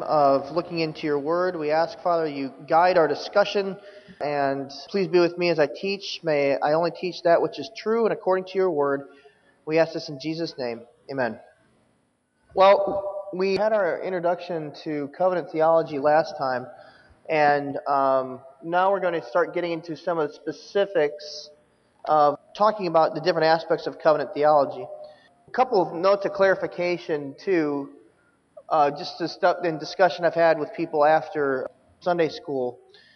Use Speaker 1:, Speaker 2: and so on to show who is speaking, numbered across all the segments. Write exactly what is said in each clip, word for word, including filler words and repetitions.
Speaker 1: of looking into your word. We ask, Father, you guide our discussion, and please be with me as I teach. May I only teach that which is true and according to your word. We ask this in Jesus' name. Amen. Well, we had our introduction to covenant theology last time, and um, now we're going to start getting into some of the specifics of talking about the different aspects of covenant theology. A couple of notes of clarification, too, uh, just to stuff in discussion I've had with people after Sunday school.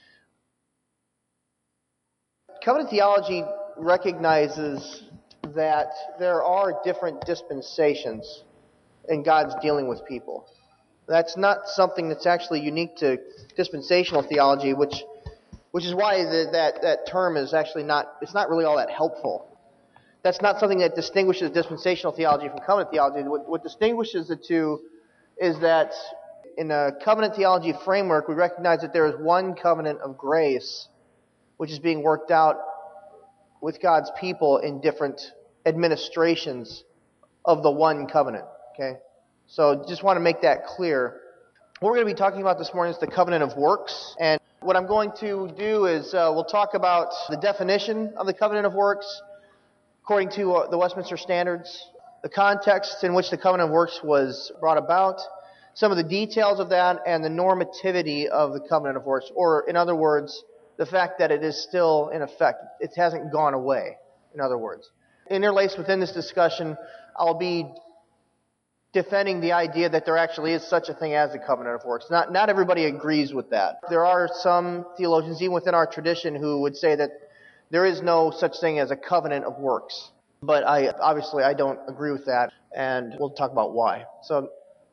Speaker 1: Covenant theology recognizes that there are different dispensations in God's dealing with people. That's not something that's actually unique to dispensational theology, which which is why the, that, that term is actually not, it's not really all that helpful. That's not something that distinguishes dispensational theology from covenant theology. What, what distinguishes the two is that in a covenant theology framework, we recognize that there is one covenant of grace, which is being worked out with God's people in different administrations of the one covenant. Okay, so just want to make that clear. What we're going to be talking about this morning is the covenant of works, and what I'm going to do is uh, we'll talk about the definition of the covenant of works according to uh, the Westminster Standards, the context in which the covenant of works was brought about, some of the details of that, and the normativity of the covenant of works, or in other words, the fact that it is still in effect. It hasn't gone away, in other words. Interlaced within this discussion, I'll be defending the idea that there actually is such a thing as a covenant of works. Not not everybody agrees with that. There are some theologians, even within our tradition, who would say that there is no such thing as a covenant of works. But I obviously I don't agree with that, and we'll talk about why. So,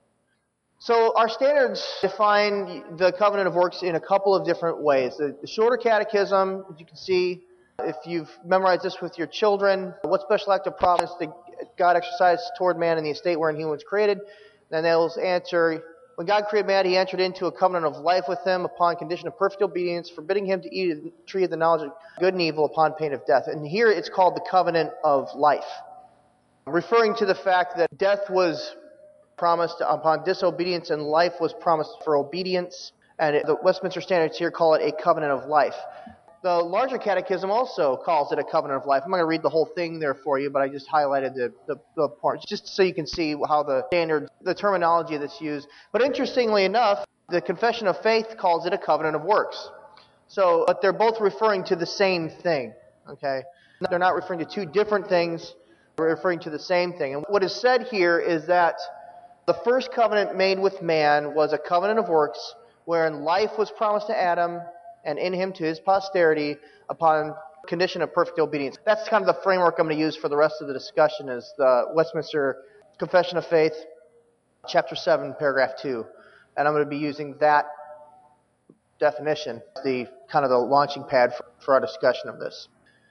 Speaker 1: so our standards define the covenant of works in a couple of different ways. The, the Shorter Catechism, as you can see, if you've memorized this with your children, what special act of providence did God exercised toward man in the estate wherein he was created? Then they'll answer, when God created man, he entered into a covenant of life with him upon condition of perfect obedience, forbidding him to eat of the tree of the knowledge of good and evil upon pain of death. And here it's called the covenant of life, referring to the fact that death was promised upon disobedience and life was promised for obedience. And the Westminster Standards here call it a covenant of life. The Larger Catechism also calls it a covenant of life. I'm not going to read the whole thing there for you, but I just highlighted the, the, the parts, just so you can see how the standard, the terminology that's used. But interestingly enough, the Confession of Faith calls it a covenant of works. So, but they're both referring to the same thing, okay? They're not referring to two different things, they're referring to the same thing. And what is said here is that the first covenant made with man was a covenant of works, wherein life was promised to Adam, and in him to his posterity upon condition of perfect obedience. That's kind of the framework I'm going to use for the rest of the discussion, is the Westminster Confession of Faith, chapter seven, paragraph two. And I'm going to be using that definition, the kind of the launching pad for, for our discussion of this.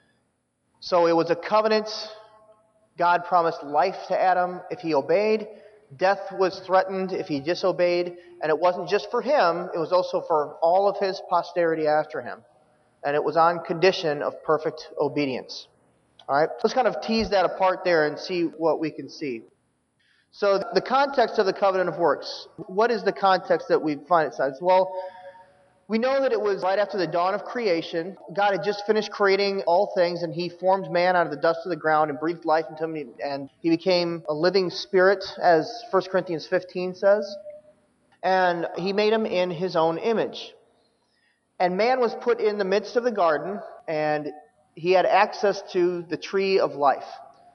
Speaker 1: So it was a covenant. God promised life to Adam if he obeyed. Death was threatened if he disobeyed, and it wasn't just for him, it was also for all of his posterity after him. And it was on condition of perfect obedience. All right, let's kind of tease that apart there and see what we can see. So the context of the covenant of works. What is the context that we find it says? Well, we know that it was right after the dawn of creation. God had just finished creating all things, and he formed man out of the dust of the ground and breathed life into him, and he became a living spirit, as First Corinthians fifteen says. And he made him in his own image. And man was put in the midst of the garden, and he had access to the tree of life.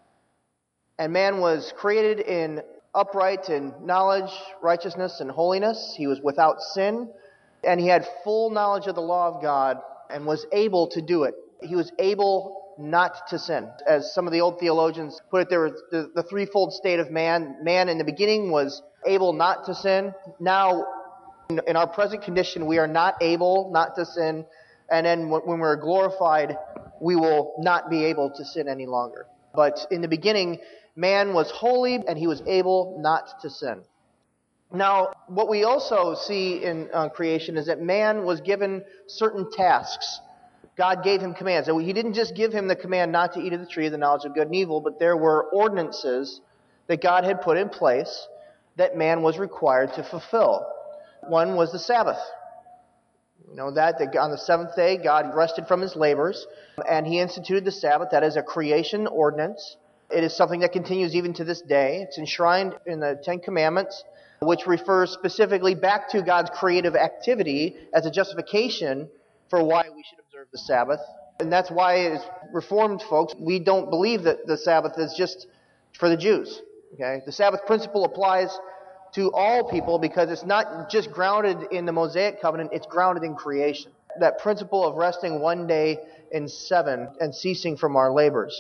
Speaker 1: And man was created in upright in knowledge, righteousness, and holiness. He was without sin. And he had full knowledge of the law of God and was able to do it. He was able not to sin. As some of the old theologians put it, there was the, the threefold state of man. Man in the beginning was able not to sin. Now, in, in our present condition, we are not able not to sin. And then when we're glorified, we will not be able to sin any longer. But in the beginning, man was holy and he was able not to sin. Now, what we also see in uh, creation is that man was given certain tasks. God gave him commands. And he didn't just give him the command not to eat of the tree of the knowledge of good and evil, but there were ordinances that God had put in place that man was required to fulfill. One was the Sabbath. You know that, that on the seventh day God rested from his labors, and he instituted the Sabbath. That is a creation ordinance. It is something that continues even to this day. It's enshrined in the Ten Commandments, which refers specifically back to God's creative activity as a justification for why we should observe the Sabbath. And that's why, as Reformed folks, we don't believe that the Sabbath is just for the Jews. Okay? The Sabbath principle applies to all people because it's not just grounded in the Mosaic covenant, it's grounded in creation. That principle of resting one day in seven and ceasing from our labors.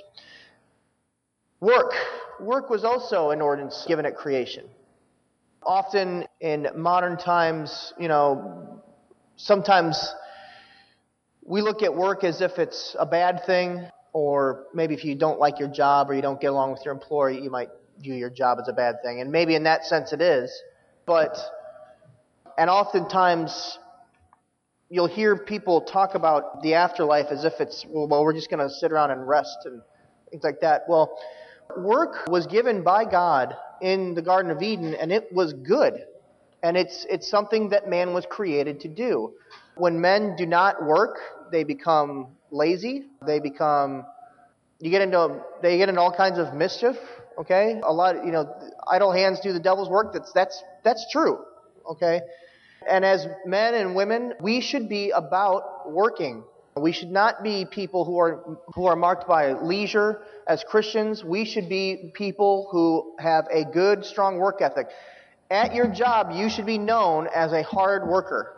Speaker 1: Work. Work was also an ordinance given at creation. Often in modern times, you know, sometimes we look at work as if it's a bad thing, or maybe if you don't like your job or you don't get along with your employer, you might view your job as a bad thing. And maybe in that sense it is. But, and oftentimes you'll hear people talk about the afterlife as if it's, well, well we're just going to sit around and rest and things like that. Well, work was given by God in the Garden of Eden, and it was good. And it's it's something that man was created to do. When men do not work, they become lazy. They become, you get into, they get into all kinds of mischief. Okay, a lot, you know, idle hands do the devil's work. That's that's that's true. Okay, and as men and women, we should be about working. We should not be people who are who are marked by leisure. As Christians, we should be people who have a good, strong work ethic. At your job, you should be known as a hard worker,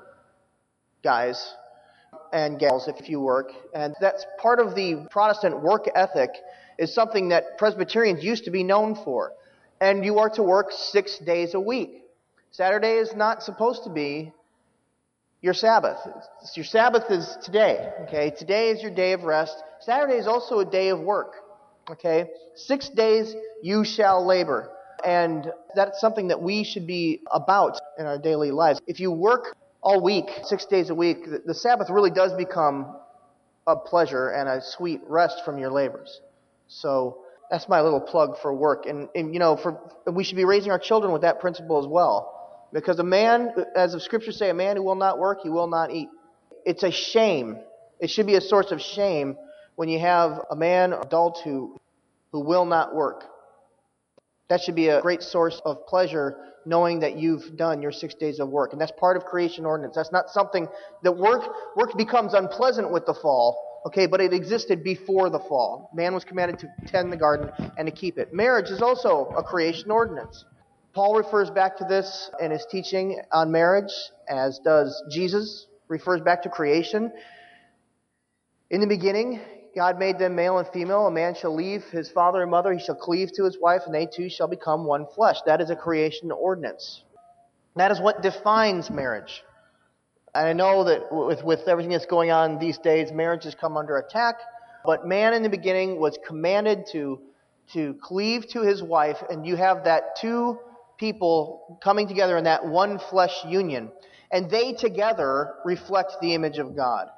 Speaker 1: guys and gals, if you work. And that's part of the Protestant work ethic, is something that Presbyterians used to be known for. And you are to work six days a week. Saturday is not supposed to be your Sabbath. Your Sabbath is today. Okay, today is your day of rest. Saturday is also a day of work. Okay, six days you shall labor. And that's something that we should be about in our daily lives. If you work all week, six days a week, the Sabbath really does become a pleasure and a sweet rest from your labors. So that's my little plug for work. And, and you know, for we should be raising our children with that principle as well. Because a man, as the scriptures say, a man who will not work, he will not eat. It's a shame. It should be a source of shame when you have a man, adult, who who will not work. That should be a great source of pleasure, knowing that you've done your six days of work. And that's part of creation ordinance. That's not something that work work becomes unpleasant with the fall, okay, but it existed before the fall. Man was commanded to tend the garden and to keep it. Marriage is also a creation ordinance. Paul refers back to this in his teaching on marriage, as does Jesus, refers back to creation. In the beginning, God made them male and female. A man shall leave his father and mother. He shall cleave to his wife, and they two shall become one flesh. That is a creation ordinance. That is what defines marriage. And I know that with, with everything that's going on these days, marriage has come under attack. But man in the beginning was commanded to, to cleave to his wife, and you have that two people coming together in that one flesh union. And they together reflect the image of God.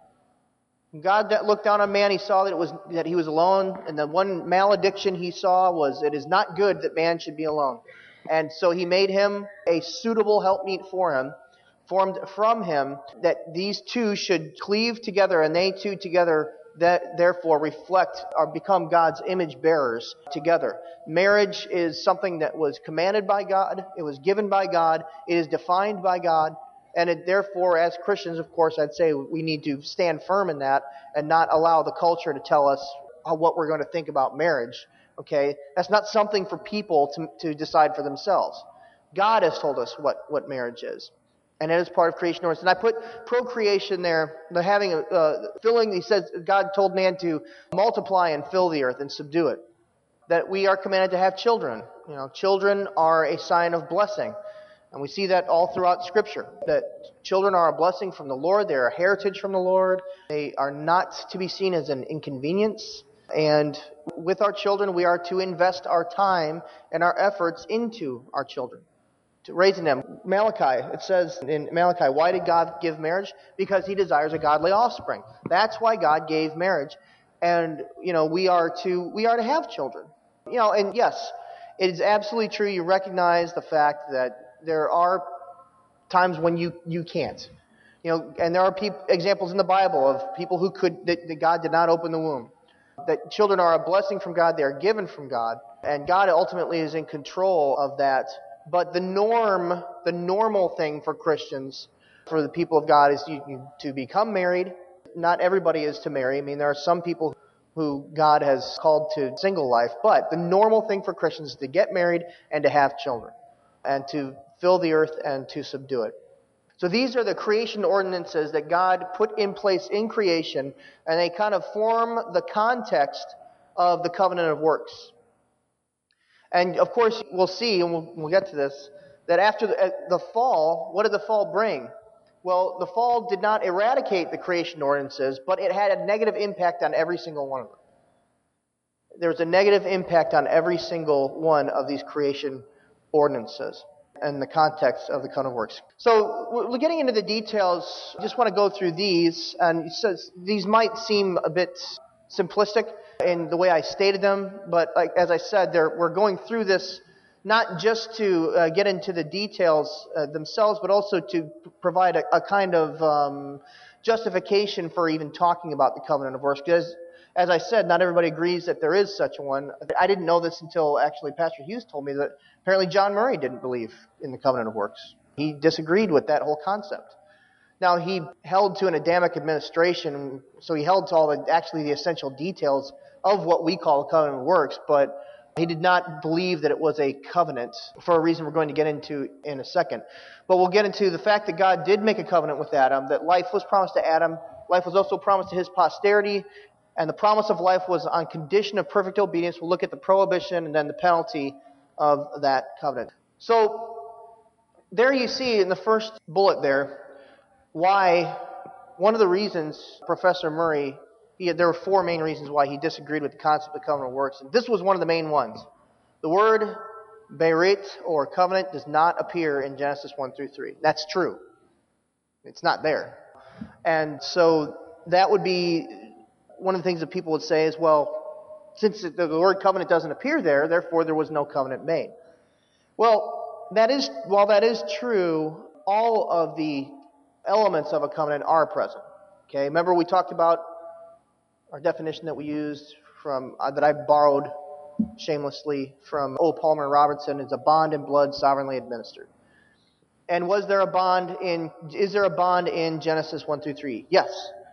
Speaker 1: God that looked down on man, he saw that it was that he was alone, and the one malediction he saw was, it is not good that man should be alone. And so he made him a suitable helpmeet for him, formed from him, that these two should cleave together, and they two together that therefore reflect or become God's image bearers together. Marriage is something that was commanded by God, it was given by God, it is defined by God. And it, therefore, as Christians, of course, I'd say we need to stand firm in that and not allow the culture to tell us how, what we're going to think about marriage. Okay? That's not something for people to, to decide for themselves. God has told us what, what marriage is. And it is part of creation ordinance. And I put procreation there, the having a uh, filling, he says, God told man to multiply and fill the earth and subdue it. That we are commanded to have children. You know, children are a sign of blessing. And we see that all throughout Scripture, that children are a blessing from the Lord. They are a heritage from the Lord. They are not to be seen as an inconvenience. And with our children, we are to invest our time and our efforts into our children, to raising them. Malachi, it says in Malachi, why did God give marriage? Because He desires a godly offspring. That's why God gave marriage. And, you know, we are to we are to have children. You know, and yes, it is absolutely true. You recognize the fact that there are times when you, you can't. You know, and there are peop- examples in the Bible of people who could, that, that God did not open the womb. That children are a blessing from God, they are given from God, and God ultimately is in control of that. But the norm, the normal thing for Christians, for the people of God, is you, you, to become married. Not everybody is to marry. I mean, there are some people who God has called to single life, but the normal thing for Christians is to get married and to have children, and to fill the earth and to subdue it. So these are the creation ordinances that God put in place in creation, and they kind of form the context of the covenant of works. And of course, we'll see, and we'll, we'll get to this, that after the, the fall, what did the fall bring? Well, the fall did not eradicate the creation ordinances, but it had a negative impact on every single one of them. There was a negative impact on every single one of these creation ordinances and the context of the covenant of works. So we're getting into the details. I just want to go through these, and it says these might seem a bit simplistic in the way I stated them, but like, as I said, we're going through this not just to uh, get into the details uh, themselves, but also to provide a, a kind of um, justification for even talking about the covenant of works. Because, as I said, not everybody agrees that there is such a one. I didn't know this until actually Pastor Hughes told me that apparently John Murray didn't believe in the covenant of works. He disagreed with that whole concept. Now, he held to an Adamic administration, so he held to all the, actually the essential details of what we call the covenant of works, but he did not believe that it was a covenant for a reason we're going to get into in a second. But we'll get into the fact that God did make a covenant with Adam, that life was promised to Adam, life was also promised to his posterity, and the promise of life was on condition of perfect obedience. We'll look at the prohibition and then the penalty of that covenant. So there you see in the first bullet there why one of the reasons Professor Murray, he had, there were four main reasons why he disagreed with the concept of covenant of works. And this was one of the main ones. The word berit, or covenant, does not appear in Genesis one through three. That's true. It's not there. And so that would be one of the things that people would say is, well, since the word covenant doesn't appear there, therefore there was no covenant made. Well, that is, while that is true, all of the elements of a covenant are present. Okay, remember we talked about our definition that we used from uh, that I borrowed shamelessly from O. Palmer Robertson is a bond in blood sovereignly administered. And was there a bond in? Is there a bond in Genesis one through three? Yes.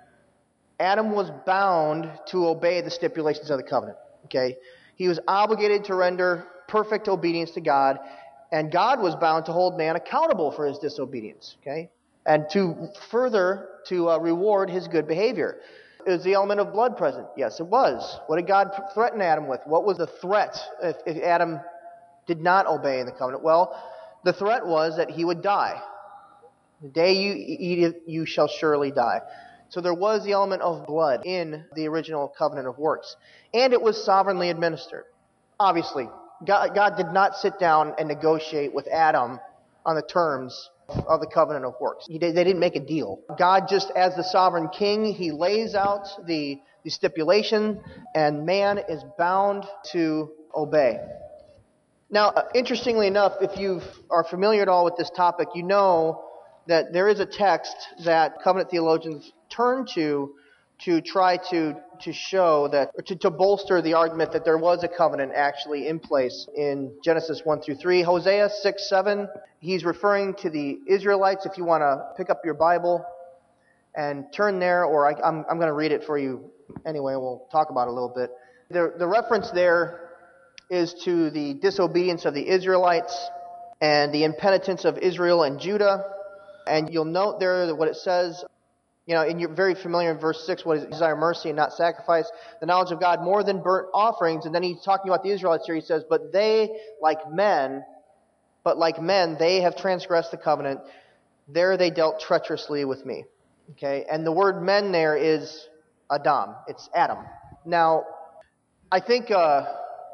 Speaker 1: Adam was bound to obey the stipulations of the covenant. Okay, he was obligated to render perfect obedience to God, and God was bound to hold man accountable for his disobedience. Okay. And to further, to uh, reward his good behavior. Is the element of blood present? Yes, it was. What did God threaten Adam with? What was the threat if, if Adam did not obey in the covenant? Well, the threat was that he would die. The day you eat it, you shall surely die. So there was the element of blood in the original covenant of works. And it was sovereignly administered. Obviously, God, God did not sit down and negotiate with Adam on the terms of the covenant of works. He did, they didn't make a deal. God, just as the sovereign king, he lays out the, the stipulation, and man is bound to obey. Now, uh, interestingly enough, if you are familiar at all with this topic, you know that there is a text that covenant theologians turn to to try to to show that, or to, to bolster the argument that there was a covenant actually in place in Genesis one through three. Hosea six seven, he's referring to the Israelites. If you want to pick up your Bible and turn there, or I, I'm, I'm going to read it for you anyway, we'll talk about it a little bit. The, the reference there is to the disobedience of the Israelites and the impenitence of Israel and Judah. And you'll note there that what it says, you know, and you're very familiar in verse six, what is desire mercy and not sacrifice, the knowledge of God more than burnt offerings. And then he's talking about the Israelites here. He says, but they, like men, but like men, they have transgressed the covenant. There they dealt treacherously with me. Okay, and the word men there is Adam. It's Adam. Now, I think uh,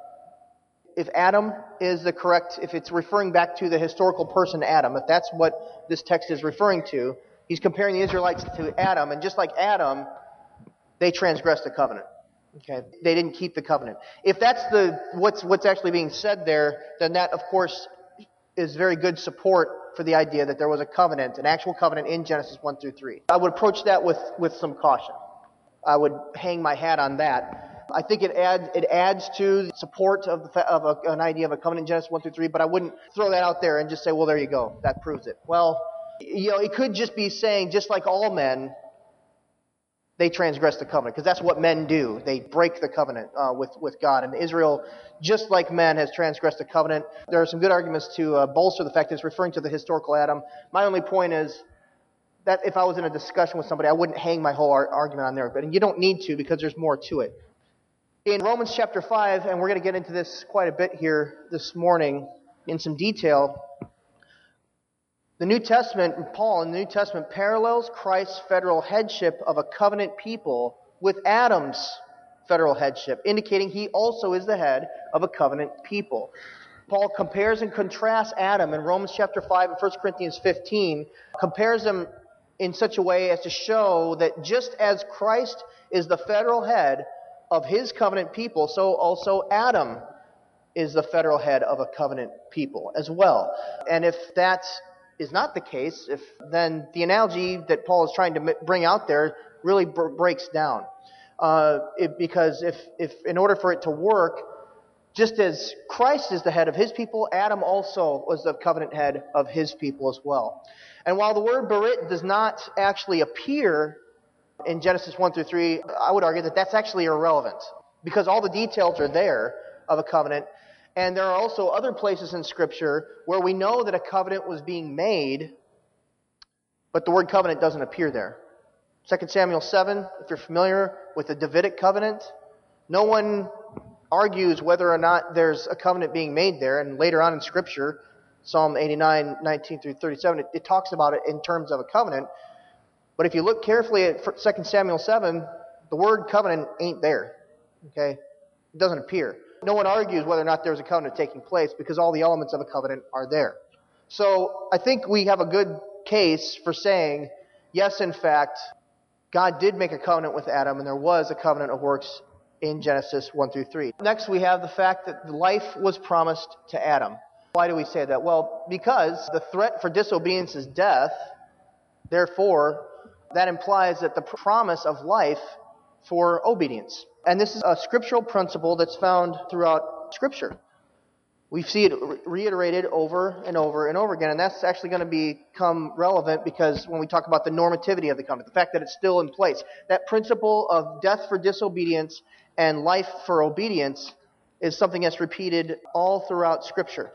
Speaker 1: if Adam is the correct, if it's referring back to the historical person Adam, if that's what this text is referring to, he's comparing the Israelites to Adam, and just like Adam, they transgressed the covenant. Okay, they didn't keep the covenant. If that's the what's what's actually being said there, then that, of course, is very good support for the idea that there was a covenant, an actual covenant in Genesis one through three. I would approach that with, with some caution. I would hang my hat on that. I think it adds it adds to the support of, the, of a, an idea of a covenant in Genesis one through three, but I wouldn't throw that out there and just say, well, there you go, that proves it. Well, you know, it could just be saying, just like all men, they transgress the covenant, because that's what men do. They break the covenant uh, with, with God. And Israel, just like men, has transgressed the covenant. There are some good arguments to uh, bolster the fact that it's referring to the historical Adam. My only point is that if I was in a discussion with somebody, I wouldn't hang my whole ar- argument on there. But you don't need to, because there's more to it. In Romans chapter five, and we're going to get into this quite a bit here this morning in some detail, the New Testament, Paul in the New Testament parallels Christ's federal headship of a covenant people with Adam's federal headship, indicating he also is the head of a covenant people. Paul compares and contrasts Adam in Romans chapter five and First Corinthians fifteen, compares them in such a way as to show that just as Christ is the federal head of his covenant people, so also Adam is the federal head of a covenant people as well. And if that's is not the case, if then the analogy that Paul is trying to bring out there really b- breaks down. Uh, it, because if, if in order for it to work, just as Christ is the head of his people, Adam also was the covenant head of his people as well. And while the word berit does not actually appear in Genesis one through three, I would argue that that's actually irrelevant, because all the details are there of a covenant. And there are also other places in Scripture where we know that a covenant was being made, but the word covenant doesn't appear there. Second Samuel seven, if you're familiar with the Davidic covenant, no one argues whether or not there's a covenant being made there. And later on in Scripture, Psalm eighty-nine, nineteen through thirty-seven, it, it talks about it in terms of a covenant. But if you look carefully at Second Samuel seven, the word covenant ain't there. Okay? It doesn't appear. No one argues whether or not there's a covenant taking place, because all the elements of a covenant are there. So I think we have a good case for saying, yes, in fact, God did make a covenant with Adam, and there was a covenant of works in Genesis one through three. Next, we have the fact that life was promised to Adam. Why do we say that? Well, because the threat for disobedience is death. Therefore, that implies that the promise of life for obedience. And this is a scriptural principle that's found throughout Scripture. We see it reiterated over and over and over again, and that's actually going to become relevant because when we talk about the normativity of the covenant, the fact that it's still in place, that principle of death for disobedience and life for obedience is something that's repeated all throughout Scripture.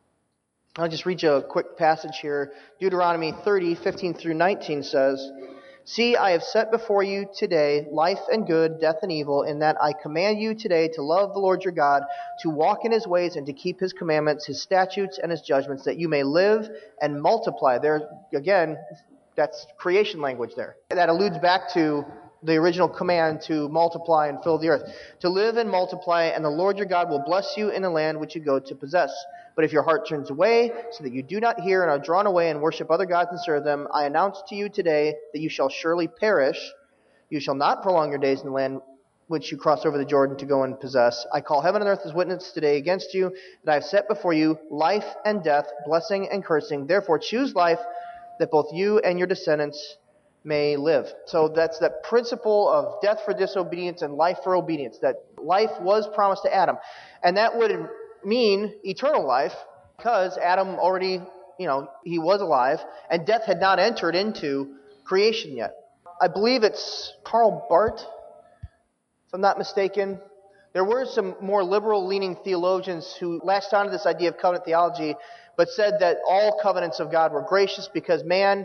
Speaker 1: I'll just read you a quick passage here. Deuteronomy thirty, fifteen through nineteen says, "See, I have set before you today life and good, death and evil, in that I command you today to love the Lord your God, to walk in his ways and to keep his commandments, his statutes, and his judgments, that you may live and multiply." There, again, that's creation language there. That alludes back to the original command to multiply and fill the earth. "To live and multiply, and the Lord your God will bless you in the land which you go to possess. But if your heart turns away, so that you do not hear and are drawn away and worship other gods and serve them, I announce to you today that you shall surely perish. You shall not prolong your days in the land which you cross over the Jordan to go and possess. I call heaven and earth as witness today against you, that I have set before you life and death, blessing and cursing. Therefore choose life, that both you and your descendants may live." So that's that principle of death for disobedience and life for obedience, that life was promised to Adam. And that would mean eternal life, because Adam already, you know, he was alive, and death had not entered into creation yet. I believe it's Karl Barth, if I'm not mistaken. There were some more liberal-leaning theologians who latched onto this idea of covenant theology, but said that all covenants of God were gracious because man,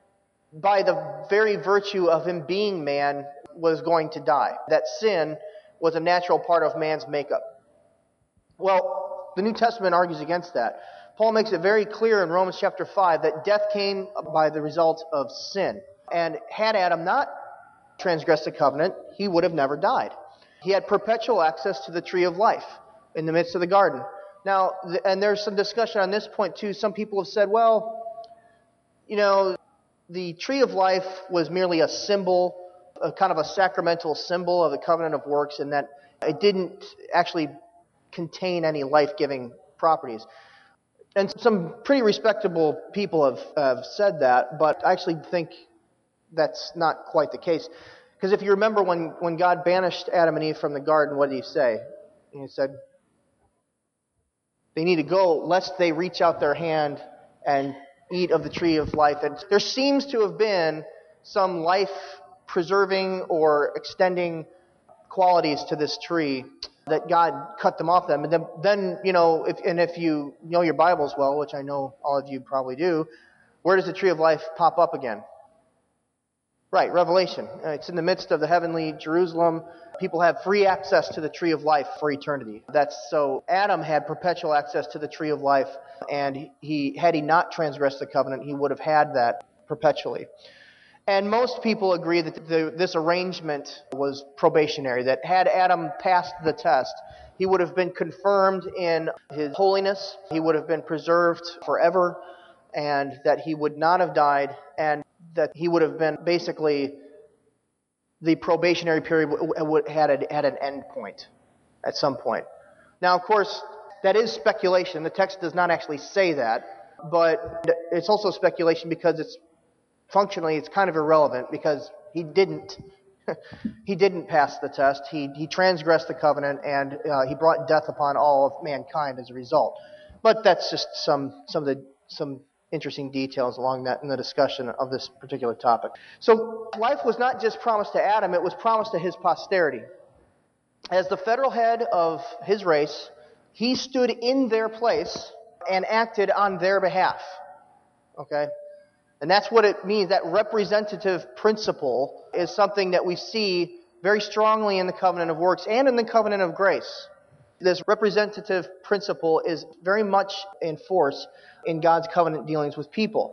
Speaker 1: by the very virtue of him being man, was going to die. That sin was a natural part of man's makeup. Well, the New Testament argues against that. Paul makes it very clear in Romans chapter five that death came by the result of sin. And had Adam not transgressed the covenant, he would have never died. He had perpetual access to the tree of life in the midst of the garden. Now, and there's some discussion on this point too. Some people have said, well, you know, the tree of life was merely a symbol, a kind of a sacramental symbol of the covenant of works, and that it didn't actually contain any life-giving properties. And some pretty respectable people have, have said that, but I actually think that's not quite the case. Because if you remember when, when God banished Adam and Eve from the garden, what did he say? He said, they need to go lest they reach out their hand and eat of the tree of life. And there seems to have been some life-preserving or extending qualities to this tree that God cut them off them. And then, then you know, if, and if you know your Bibles well, which I know all of you probably do, where does the tree of life pop up again? Right, Revelation. It's in the midst of the heavenly Jerusalem. People have free access to the tree of life for eternity. That's so Adam had perpetual access to the tree of life, and he had he not transgressed the covenant, he would have had that perpetually. And most people agree that the, this arrangement was probationary, that had Adam passed the test, he would have been confirmed in his holiness, he would have been preserved forever, and that he would not have died, and that he would have been basically, the probationary period would had a, had an end point at some point. Now, of course, that is speculation. The text does not actually say that, but it's also speculation because it's functionally it's kind of irrelevant because he didn't he didn't pass the test. He he transgressed the covenant and uh, he brought death upon all of mankind as a result. But that's just some some of the some interesting details along that in the discussion of this particular topic. So life was not just promised to Adam, it was promised to his posterity. As the federal head of his race, he stood in their place and acted on their behalf. Okay? And that's what it means. That representative principle is something that we see very strongly in the covenant of works and in the covenant of grace. This representative principle is very much in force in God's covenant dealings with people.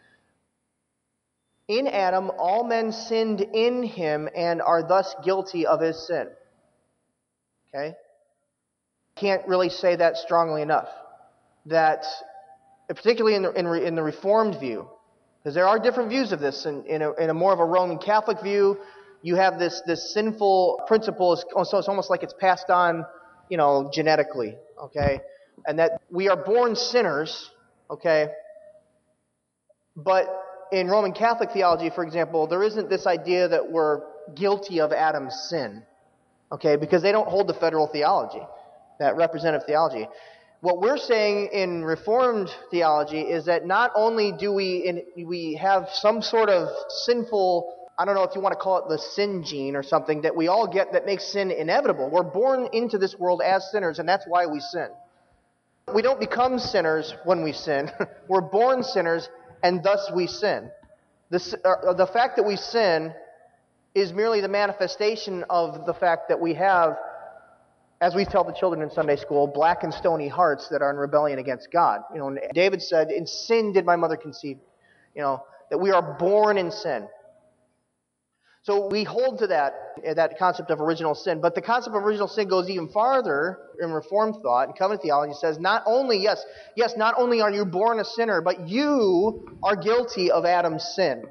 Speaker 1: In Adam, all men sinned in him and are thus guilty of his sin. Okay? Can't really say that strongly enough. That, particularly in the, in, in the Reformed view, because there are different views of this. In, in, a, in a more of a Roman Catholic view, you have this, this sinful principle, so it's almost like it's passed on, you know, genetically, okay? And that we are born sinners, okay? But in Roman Catholic theology, for example, there isn't this idea that we're guilty of Adam's sin, okay? Because they don't hold the federal theology, that representative theology. What we're saying in Reformed theology is that not only do we in, we have some sort of sinful, I don't know if you want to call it the sin gene or something, that we all get that makes sin inevitable. We're born into this world as sinners, and that's why we sin. We don't become sinners when we sin. We're born sinners, and thus we sin. The, uh, the fact that we sin is merely the manifestation of the fact that we have, as we tell the children in Sunday school, black and stony hearts that are in rebellion against God. You know, David said, "In sin did my mother conceive." You know, that we are born in sin. So we hold to that that concept of original sin. But the concept of original sin goes even farther in Reformed thought. And covenant theology says, not only, yes, yes, not only are you born a sinner, but you are guilty of Adam's sin.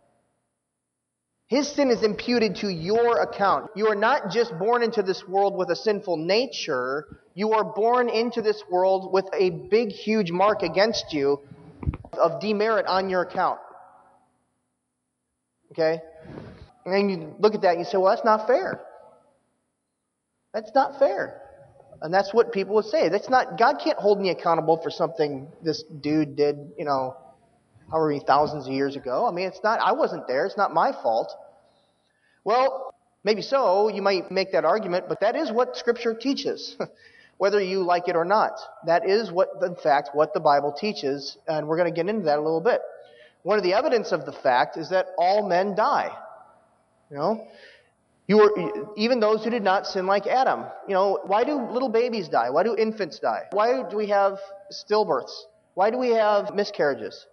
Speaker 1: His sin is imputed to your account. You are not just born into this world with a sinful nature. You are born into this world with a big, huge mark against you of demerit on your account. Okay? And then you look at that and you say, well, that's not fair. That's not fair. And that's what people would say. That's not, God can't hold me accountable for something this dude did, you know, however many thousands of years ago. I mean, it's not, I wasn't there. It's not my fault. Well, maybe so. You might make that argument, but that is what Scripture teaches, whether you like it or not. That is what, in fact, what the Bible teaches, and we're going to get into that a little bit. One of the evidence of the fact is that all men die. You know, you were, even those who did not sin like Adam. You know, why do little babies die? Why do infants die? Why do we have stillbirths? Why do we have miscarriages?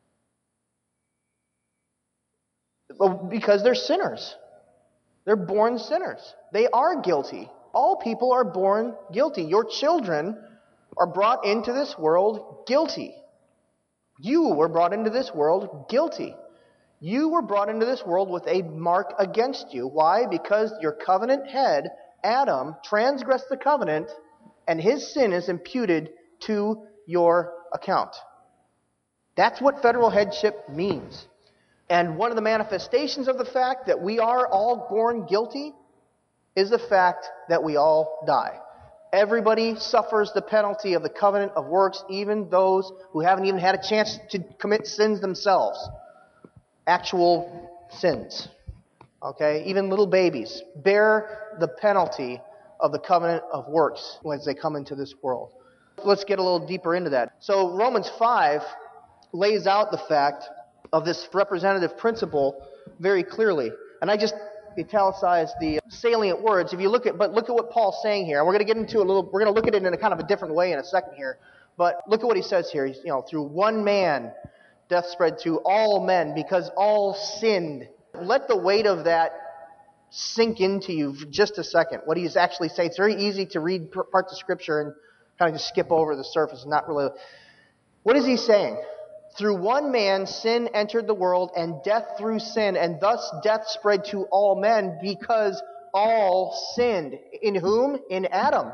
Speaker 1: Well, because they're sinners. They're born sinners. They are guilty. All people are born guilty. Your children are brought into this world guilty. You were brought into this world guilty. You were brought into this world with a mark against you. Why? Because your covenant head, Adam, transgressed the covenant, and his sin is imputed to your account. That's what federal headship means. And one of the manifestations of the fact that we are all born guilty is the fact that we all die. Everybody suffers the penalty of the covenant of works, even those who haven't even had a chance to commit sins themselves. Actual sins. Okay? Even little babies bear the penalty of the covenant of works as they come into this world. Let's get a little deeper into that. So Romans five lays out the fact of this representative principle very clearly. And I just italicized the salient words. If you look at, but look at what Paul's saying here. And we're going to get into a little, we're going to look at it in a kind of a different way in a second here. But look at what he says here. He's, you know, through one man, death spread to all men because all sinned. Let the weight of that sink into you for just a second. What he's actually saying. It's very easy to read parts of Scripture and kind of just skip over the surface and not really. What is he saying? Through one man, sin entered the world, and death through sin, and thus death spread to all men because all sinned. In whom? In Adam.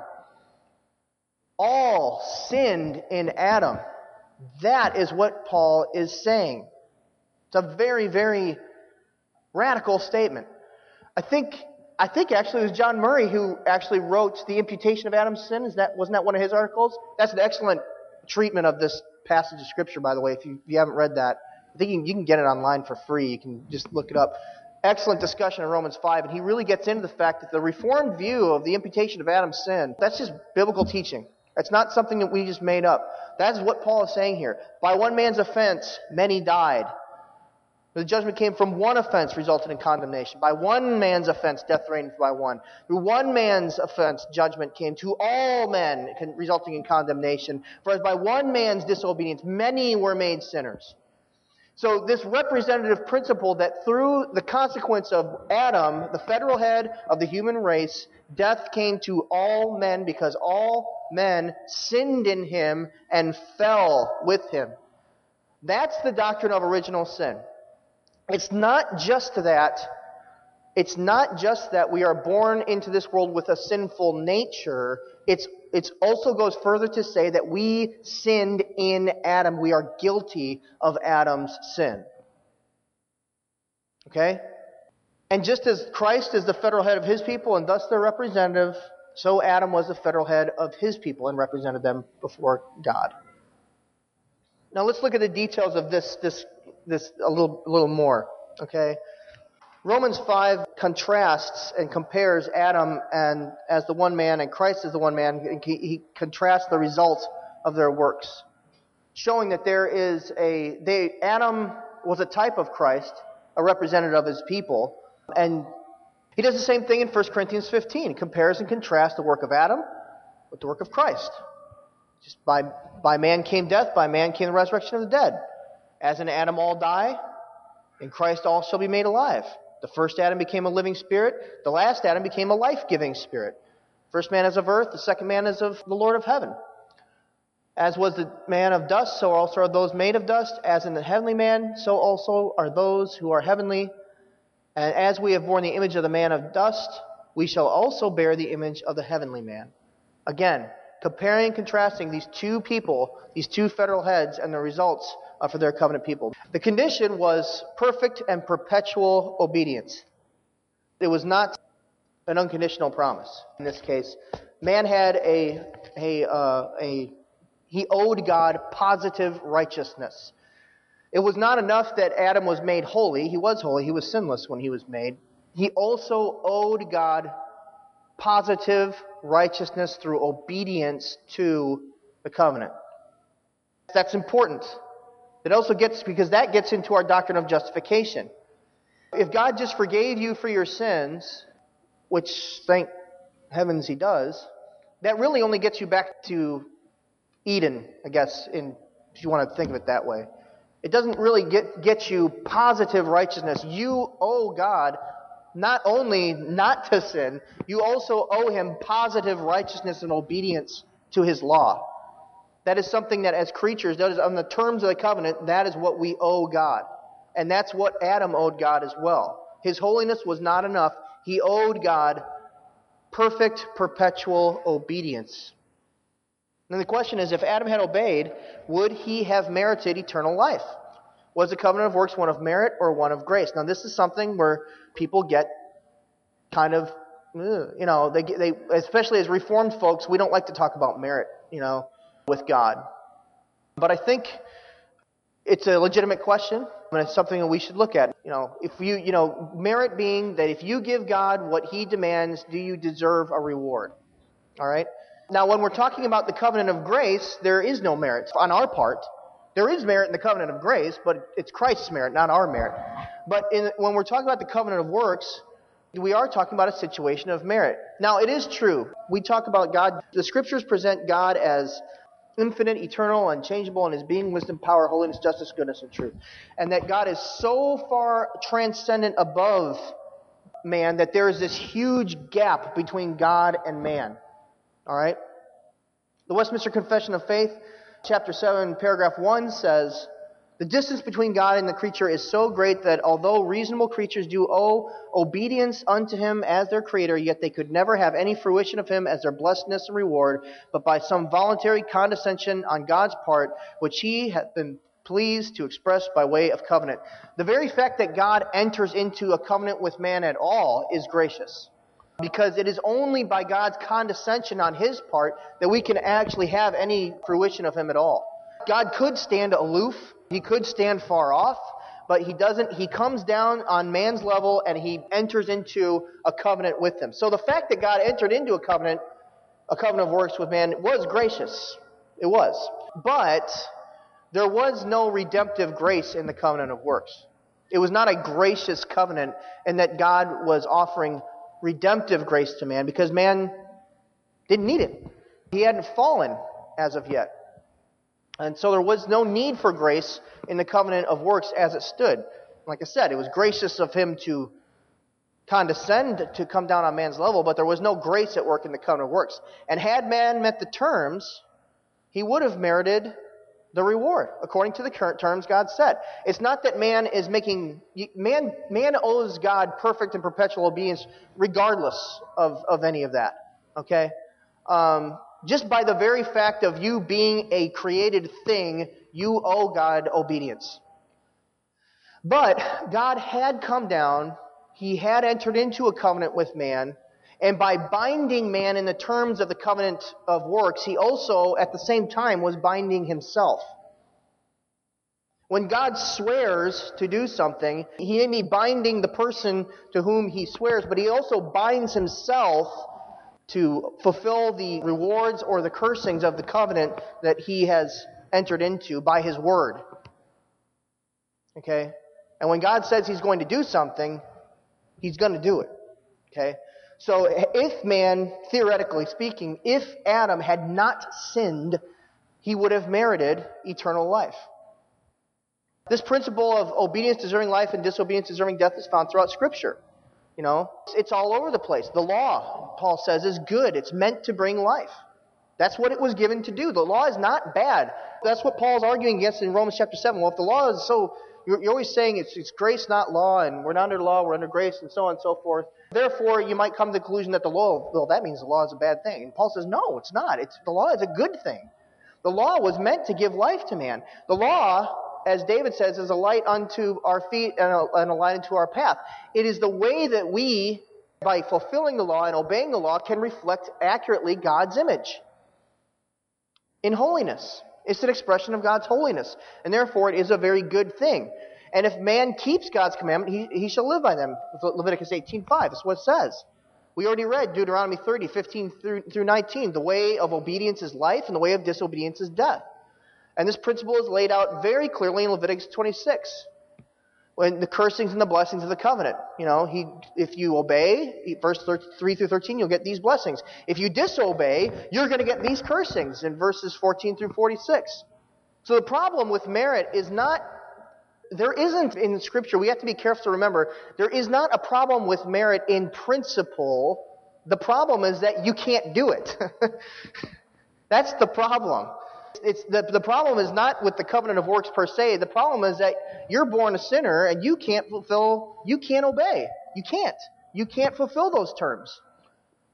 Speaker 1: All sinned in Adam. That is what Paul is saying. It's a very, very radical statement. I think, I think actually it was John Murray who actually wrote The Imputation of Adam's Sin. Is that, wasn't that one of his articles? That's an excellent treatment of this passage of Scripture, by the way, if you, if you haven't read that. I think you can, you can get it online for free. You can just look it up. Excellent discussion in Romans five, and he really gets into the fact that the Reformed view of the imputation of Adam's sin, that's just biblical teaching. That's not something that we just made up. That's what Paul is saying here. By one man's offense, many died. The judgment came from one offense, resulted in condemnation. By one man's offense, death reigned by one. Through one man's offense, judgment came to all men, resulting in condemnation. For as by one man's disobedience, many were made sinners. So this representative principle that through the consequence of Adam, the federal head of the human race, death came to all men because all men sinned in him and fell with him. That's the doctrine of original sin. It's not just that, it's not just that we are born into this world with a sinful nature. It's, it also goes further to say that we sinned in Adam. We are guilty of Adam's sin. Okay? And just as Christ is the federal head of his people and thus their representative, so Adam was the federal head of his people and represented them before God. Now let's look at the details of this, this this a little a little more, okay? Romans five contrasts and compares Adam and as the one man and Christ as the one man. He, he contrasts the results of their works, showing that there is a they Adam was a type of Christ, a representative of his people, and he does the same thing in First Corinthians fifteen. He compares and contrasts the work of Adam with the work of Christ. Just by by man came death, by man came the resurrection of the dead. As in Adam all die, in Christ all shall be made alive. The first Adam became a living spirit. The last Adam became a life-giving spirit. First man is of earth. The second man is of the Lord of heaven. As was the man of dust, so also are those made of dust. As in the heavenly man, so also are those who are heavenly. And as we have borne the image of the man of dust, we shall also bear the image of the heavenly man. Again, comparing and contrasting these two people, these two federal heads, and the results Uh, for their covenant people. The condition was perfect and perpetual obedience. It was not an unconditional promise. In this case, man had a a uh, a he owed God positive righteousness. It was not enough that Adam was made holy. He was holy. He was sinless when he was made. He also owed God positive righteousness through obedience to the covenant. That's important. It also gets, because that gets into our doctrine of justification. If God just forgave you for your sins, which thank heavens He does, that really only gets you back to Eden, I guess, in, if you want to think of it that way. It doesn't really get, get you positive righteousness. You owe God not only not to sin, you also owe Him positive righteousness and obedience to His law. That is something that as creatures, that is on the terms of the covenant, that is what we owe God. And that's what Adam owed God as well. His holiness was not enough. He owed God perfect, perpetual obedience. And the question is, if Adam had obeyed, would he have merited eternal life? Was the covenant of works one of merit or one of grace? Now, this is something where people get kind of, you know, they, they especially as Reformed folks, we don't like to talk about merit, you know, with God. But I think it's a legitimate question, and it's something that we should look at. You know, if you, you know, merit being that if you give God what He demands, do you deserve a reward? All right? Now, when we're talking about the covenant of grace, there is no merit on our part. There is merit in the covenant of grace, but it's Christ's merit, not our merit. But in, when we're talking about the covenant of works, we are talking about a situation of merit. Now, it is true. We talk about God. The Scriptures present God as infinite, eternal, unchangeable in His being, wisdom, power, holiness, justice, goodness, and truth. And that God is so far transcendent above man that there is this huge gap between God and man. All right? The Westminster Confession of Faith, chapter seven, paragraph one says, "The distance between God and the creature is so great that although reasonable creatures do owe obedience unto Him as their Creator, yet they could never have any fruition of Him as their blessedness and reward, but by some voluntary condescension on God's part, which He hath been pleased to express by way of covenant." The very fact that God enters into a covenant with man at all is gracious. Because it is only by God's condescension on His part that we can actually have any fruition of Him at all. God could stand aloof. He could stand far off, but He doesn't. He comes down on man's level and He enters into a covenant with them. So the fact that God entered into a covenant, a covenant of works with man, was gracious. It was. But there was no redemptive grace in the covenant of works. It was not a gracious covenant in that God was offering redemptive grace to man because man didn't need it. He hadn't fallen as of yet. And so there was no need for grace in the covenant of works as it stood. Like I said, it was gracious of Him to condescend to come down on man's level, but there was no grace at work in the covenant of works. And had man met the terms, he would have merited the reward, according to the current terms God set. It's not that man is making... Man, man owes God perfect and perpetual obedience regardless of, of any of that. Okay? Um... Just by the very fact of you being a created thing, you owe God obedience. But God had come down, He had entered into a covenant with man, and by binding man in the terms of the covenant of works, He also, at the same time, was binding Himself. When God swears to do something, He may be binding the person to whom He swears, but He also binds Himself to fulfill the rewards or the cursings of the covenant that He has entered into by His word. Okay? And when God says He's going to do something, He's going to do it. Okay? So if man, theoretically speaking, if Adam had not sinned, he would have merited eternal life. This principle of obedience deserving life and disobedience deserving death is found throughout Scripture. You know, it's all over the place. The law, Paul says, is good. It's meant to bring life. That's what it was given to do. The law is not bad. That's what Paul's arguing against in Romans chapter seven. Well, if the law is so, you're, you're always saying it's, it's grace, not law, and we're not under law, we're under grace, and so on and so forth. Therefore, you might come to the conclusion that the law, well, that means the law is a bad thing. And Paul says, no, it's not. It's, the law is a good thing. The law was meant to give life to man. The law, as David says, is a light unto our feet and a, and a light unto our path. It is the way that we, by fulfilling the law and obeying the law, can reflect accurately God's image in holiness. It's an expression of God's holiness, and therefore it is a very good thing. And if man keeps God's commandment, he, he shall live by them. Leviticus eighteen five is what it says. We already read Deuteronomy thirty, fifteen through, through nineteen. The way of obedience is life, and the way of disobedience is death. And this principle is laid out very clearly in Leviticus twenty-six. When the cursings and the blessings of the covenant. You know, he, if you obey, verse three through thirteen, you'll get these blessings. If you disobey, you're going to get these cursings in verses fourteen through forty-six. So the problem with merit is not, there isn't in Scripture, we have to be careful to remember, there is not a problem with merit in principle. The problem is that you can't do it. That's the problem. It's the, the problem is not with the covenant of works per se. The problem is that you're born a sinner and you can't fulfill, you can't obey. You can't. You can't fulfill those terms.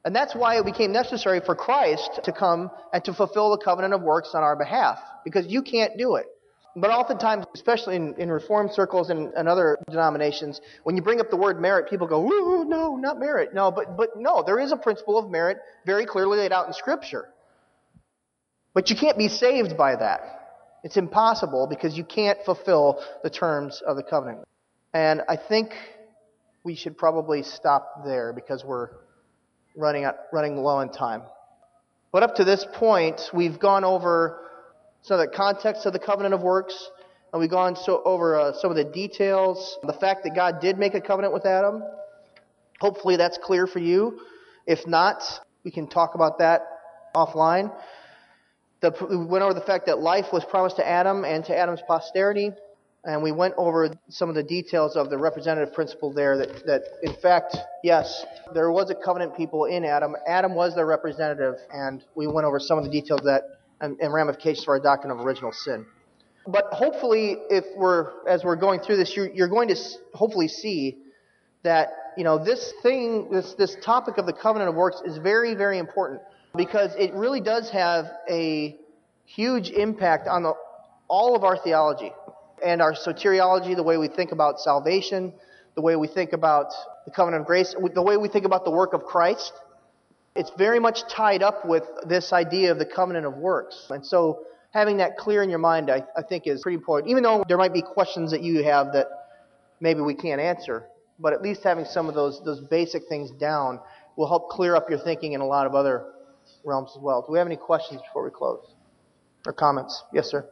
Speaker 1: And that's why it became necessary for Christ to come and to fulfill the covenant of works on our behalf, because you can't do it. But oftentimes, especially in, in Reformed circles and, and other denominations, when you bring up the word merit, people go, "Ooh, no, not merit." No, but but no, there is a principle of merit very clearly laid out in Scripture. But you can't be saved by that. It's impossible because you can't fulfill the terms of the covenant. And I think we should probably stop there because we're running out, running low on time. But up to this point, we've gone over some of the context of the covenant of works, and we've gone so over uh, some of the details, the fact that God did make a covenant with Adam. Hopefully that's clear for you. If not, we can talk about that offline. The, we went over the fact that life was promised to Adam and to Adam's posterity, and we went over some of the details of the representative principle there that, that in fact, yes, there was a covenant people in Adam. Adam was their representative, and we went over some of the details of that and, and ramifications for our doctrine of original sin. But hopefully, if we're as we're going through this, you're, you're going to hopefully see that you know this thing, this this topic of the covenant of works is very, very important because it really does have a huge impact on the, all of our theology and our soteriology, the way we think about salvation, the way we think about the covenant of grace, the way we think about the work of Christ. It's very much tied up with this idea of the covenant of works. And so having that clear in your mind, I, I think, is pretty important. Even though there might be questions that you have that maybe we can't answer, but at least having some of those those basic things down will help clear up your thinking in a lot of other realms as well. Do we have any questions before we close? Or comments? Yes, sir.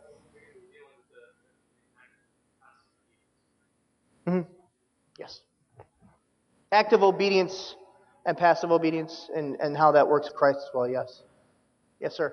Speaker 1: Mm-hmm. Yes. Active obedience and passive obedience, and, and how that works with Christ as well, yes. Yes, sir.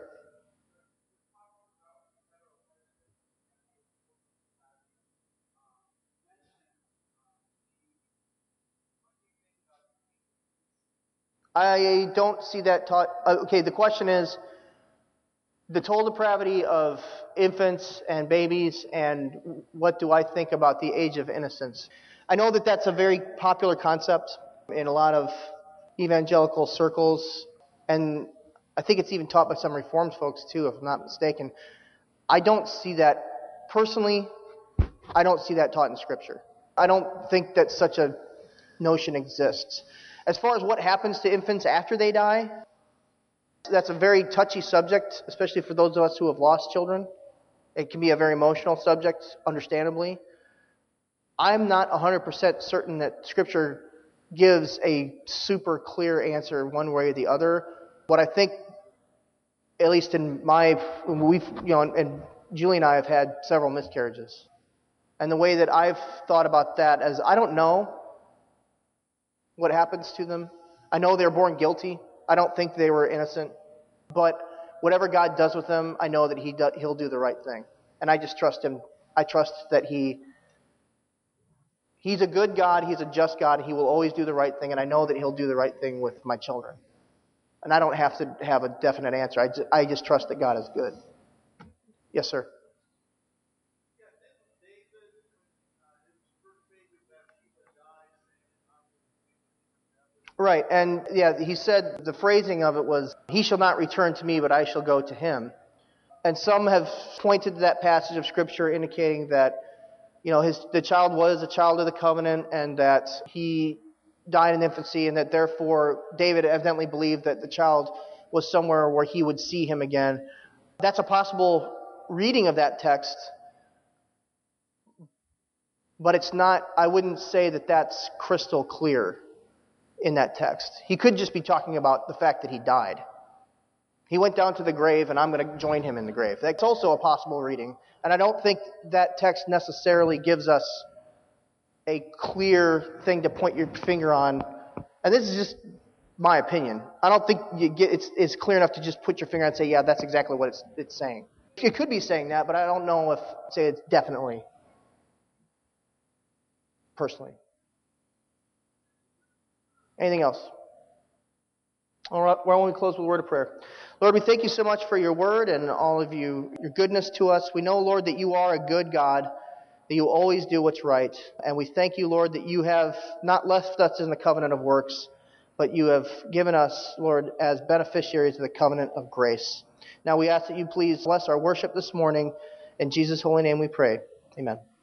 Speaker 1: I don't see that taught. Okay, the question is the total depravity of infants and babies, and what do I think about the age of innocence? I know that that's a very popular concept in a lot of evangelical circles, and I think it's even taught by some Reformed folks too, if I'm not mistaken. I don't see that, personally, I don't see that taught in Scripture. I don't think that such a notion exists. As far as what happens to infants after they die, that's a very touchy subject, especially for those of us who have lost children. It can be a very emotional subject, understandably. I'm not one hundred percent certain that Scripture gives a super clear answer one way or the other. What I think, at least in my, we've, you know, and Julie and I have had several miscarriages. And the way that I've thought about that is, I don't know what happens to them. I know they're born guilty. I don't think they were innocent. But whatever God does with them, I know that he do, He'll do the right thing. And I just trust Him. I trust that He He's a good God. He's a just God. He will always do the right thing. And I know that He'll do the right thing with my children. And I don't have to have a definite answer. I just, I just trust that God is good. Yes, sir. Right, and yeah, he said, the phrasing of it was, "He shall not return to me, but I shall go to him." And some have pointed to that passage of Scripture indicating that, you know, his the child was a child of the covenant, and that he died in infancy, and that therefore David evidently believed that the child was somewhere where he would see him again. That's a possible reading of that text, but it's not, I wouldn't say that that's crystal clear in that text. He could just be talking about the fact that he died. He went down to the grave, and I'm going to join him in the grave. That's also a possible reading. And I don't think that text necessarily gives us a clear thing to point your finger on. And this is just my opinion. I don't think you get, it's, it's clear enough to just put your finger on and say, yeah, that's exactly what it's, it's saying. It could be saying that, but I don't know if, say it's definitely, personally. Anything else? All right, why don't we close with a word of prayer? Lord, we thank you so much for your word and all of you, your goodness to us. We know, Lord, that you are a good God, that you always do what's right. And we thank you, Lord, that you have not left us in the covenant of works, but you have given us, Lord, as beneficiaries of the covenant of grace. Now we ask that you please bless our worship this morning. In Jesus' holy name we pray. Amen.